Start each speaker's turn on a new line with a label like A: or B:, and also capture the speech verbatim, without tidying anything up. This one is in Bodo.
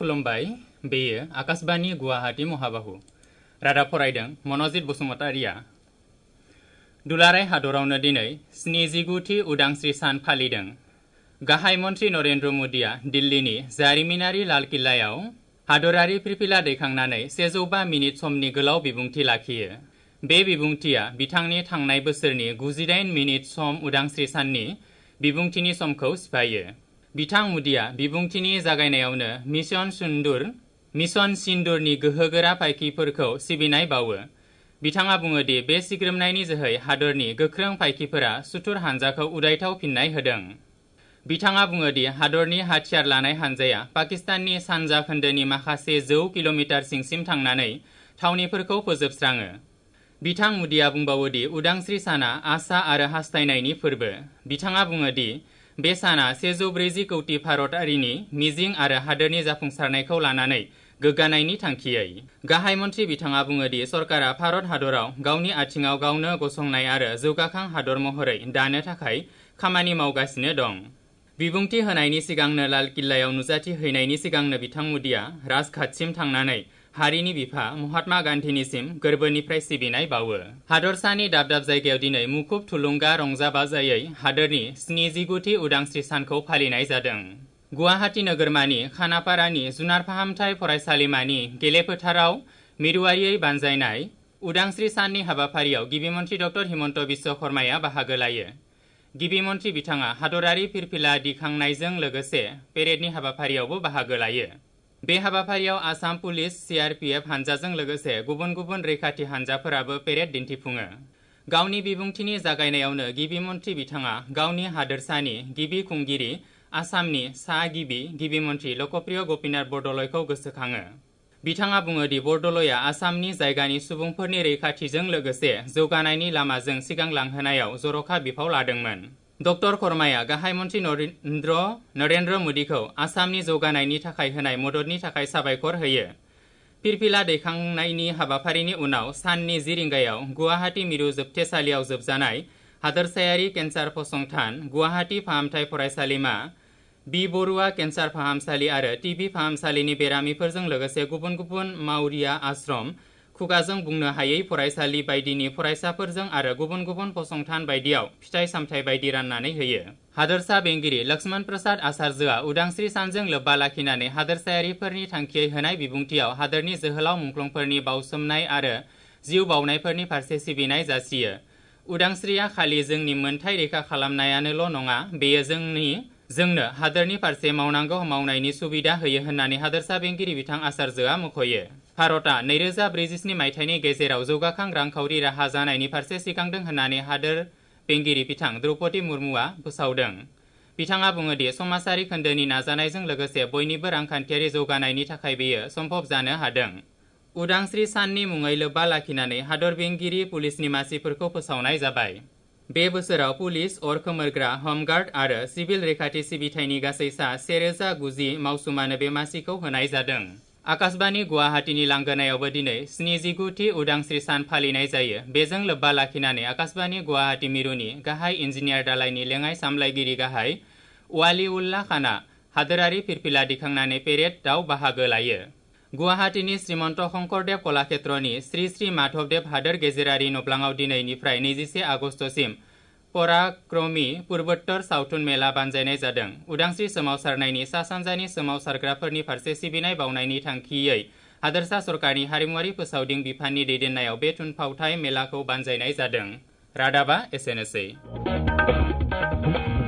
A: खुलुमबाय बेयो आकाशबाणी गुवाहाटी महाबाहु रादाब फरायदों मनजित बसुमतारिया। दुलाराय हादरावनो दिनै स्निजिगुथि उदांस्रि सान फालिदों। गाहाय मन्त्री नरेन्द्र मोदीआ दिल्लीनि जारिमिनारि लाल किल्लायाव हादरारि फिरफिला दैखांनानै सेजौ बा मिनिट समनि गोलाव बिबुंथि लाखियो। बे बिबुंथिया बिथांनि थांनाय बोसोरनि गुजिदाइन मिनिट सम उदांस्रि साननि बिबुंथिनि समखौ सिफायो। बिथां मोदीआ बिबुंथिनि जागायनायावनो मिशन सिन्दुर मिशन सिन्दुरनि गोहोगोरा फायखिफोरखौ सिबिनाय बावो। बिथाङा बुङो दि बे सिग्रोमनायनि जोहै हादरनि गोख्रों फायखिफोरा सुथुर हानजाखौ उदायथाव फिननाय होदों। बिथाङा बुङो दि हादरनि हाथियार लानाय हानजाया पाकिस्ताननि सानजा खोन्दोनि माखासे जौ किल'मिटार सिंसिम थांनानै थावनिफोरखौ फोजोबस्राङो। बिथां मोदीआ बुंबावो दि उदांस्रि साना आसा आरो हास्थायनायनि फोरबो। बिथाङा बुङो दि बे साना सेजौ ब्रैजि कौटि भारतारिनि मिजिं आरो हादोरनि जाफुंसारनायखौ लानानै गोग्गानायनि थांखियै। गाहाय मन्थ्रि बिथाङा बुङो दि सरकारा भारत हादराव गावनि आथिङाव गावनो गसंनाय आरो जौगाखां हादर महरै दानो थाखाय खामानि मावगासिनो दं। बिबुंथि होनायनि सिगांनो लाल किल्लायाव नुजाथि हैनायनि सिगांनो बिथां मोदीआ राजघाटसिम थांनानै हारिनि बिफा महात्मा गान्धीनिसिम गोरबोनिफ्राय सिबिनाय बावो। हादरसानि दाब दाब जायगायाव दिनै मुखुब थुलुंगा रंजा बाजायै हादोरनि स्निजिगुथि उदांस्रि सानखौ फालिनाय जादों। गुवाहाटी नोगोरमानि खानापारानि जुनार फाहामथाय फरायसालिमानि गेलेफोथाराव मिरुआरियै बानजायनाय उदांस्रि साननि हाबाफारियाव गिबि मन्थ्रि डक्टर हिमन्त बिश्व शर्माया बाहागो लायो। गिबि मन्थ्रि बिथाङा हादरारि फिरफिला दिखांनायजों लोगोसे पेरेडनि हाबाफारियावबो बाहागो लायो। बे हाबाफारियाव Assam police C R P F हानजाजों लोगोसे गुबुन गुबुन रैखाथि हानजाफोराबो पेरेड दिन्थिफुङो। गावनि बिबुंथिनि जागायनायावनो गिबि मन्थ्रि बिथाङा गावनि हादोरसानि गिबि खुंगिरि आसामनि सा गिबि गिबि मन्थ्रि लकप्रिय गपिनाथ बरदलयखौ गोसोखाङो। बिथाङा बुङो दि बरदलयआ आसामनि जायगानि सुबुंफोरनि रैखाथिजों लोगोसे जौगानायनि लामाजों सिगांलांहोनायाव जर'खा बिफाव लादोंमोन। डक्टर शर्माया गाहाय मन्थ्रि नरेन्द्र नरेन्द्र मोदीखौ आसामनि जौगानायनि थाखाय होनाय मददनि थाखाय साबायखर होयो। फिरफिला दैखांनायनि हाबाफारिनि उनाव साननि जि रिंगायाव गुवाहाटी मिरु जोबथेसालियाव जोबजानाय हादोरसायारि केन्सार फसंथान, गुवाहाटी फाहामथाय फरायसालिमा, बि बरुवा केन्सार फाहामसालि आरो टिबि फाहामसालिनि बेरामिफोरजों लोगोसे गुबुन गुबुन मावरिया आश्रम, खुगाजों बुंनो हायै फरायसालि बायदिनि फरायसाफोरजों आरो गुबुन गुबुन फसंथान बायदियाव फिथाइ सामथाइ बायदि राननानै होयो। हादोरसा बेंगिरि लक्ष्मण प्रसाद आचार्यआ उदांस्रि सानजों लोब्बा लाखिनानै हादोरसायारिफोरनि थांखियै होनाय बिबुंथियाव हादोरनि जोहोलाव मुंख्लंफोरनि बाउसोमनाय आरो जिउ बाउनायफोरनि फारसे सिबिनाय जासियो। उदांस्रिया खालि जोंनि मोनथाय रैखा खालामनायानोल' नङा, बेयो जोंनि जोंनो हादोरनि फारसे मावनांगौ मावनायनि सुबिदा होयो होननानै हादोरसा बेंगिरि बिथां आचार्यआ मख'यो। भारतआ नैरोजा ब्रैजिस्नि मायथाइनि गेजेराव जौगाखां रांखावरि राहा जानायनि फारसे सिगांदों होननानै हादोर बेंगिरि बिथां द्रौपदी मुर्मुआ फोसावदों। बिथाङा बुङो दि समाजारि खोन्दोनि नाजानायजों लोगोसे बयनिबो रांखान्थियारि जौगानायनि थाखाय बेयो सम्भब जानो हादों। उदांस्रि साननि मुङै लोब्बा लाखिनानै हादर बेंगिरि पुलिसनि मासिफोरखौ फोसावनाय जाबाय। बे बोसोराव पुलिस, अर खोमोरग्रा, हमगार्ड आरो सिभिल रैखाथि सिबिथायनि गासै सा सेरोजा गुजि मावसुमानो बे मासिखौ होनाय जादों। आकाशबाणी गुवाहाटीनि लांगोनायावबो दिनै स्निजिगुथि उदांस्रि सान फालिनाय जायो। बेजों लोब्बा लाखिनानै आकाशबाणी गुवाहाटी मिरुनि गाहाय इन्जिनियार दालायनि लेङाइ सामलायगिरि गाहाय वालिउल्लाह खानआ हादोरारि फिरफिला दिखांनानै पेरेडआव बाहागो लायो। गुवाहाटीनि श्रीमन्त शंकरदेव कलाक्षेत्रनि श्री श्री माधवदेव हादोर गेजेरारि नब्लाङाव दिनैनिफ्राय नैजिसे आगस्तसिम पराक्रमी पूर्वोत्तर सावथुन मेला बानजायनाय जादों। उदांस्रि सोमावसारनायनि सा सानजानि सोमावसारग्राफोरनि फारसे सिबिनाय बावनायनि थांखियै हादोरसा सरकारनि हारिमुआरि फोसावदिं बिफाननि दैदेननायाव बे थुनफावथाय मेलाखौ बानजायनाय जादों। रादाबा एसेनोसै।